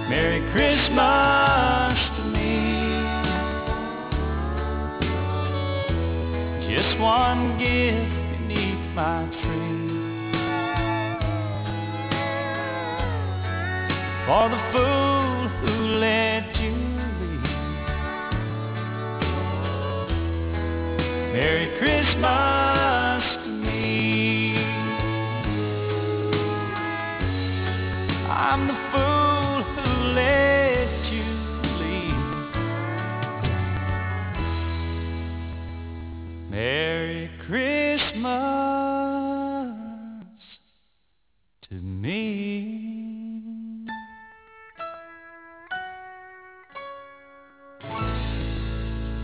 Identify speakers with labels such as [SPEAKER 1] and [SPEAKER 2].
[SPEAKER 1] Merry Christmas to me. Just one gift beneath my tree for the fool who let you leave. Merry Christmas to me. I'm the fool who let you leave. Merry Christmas.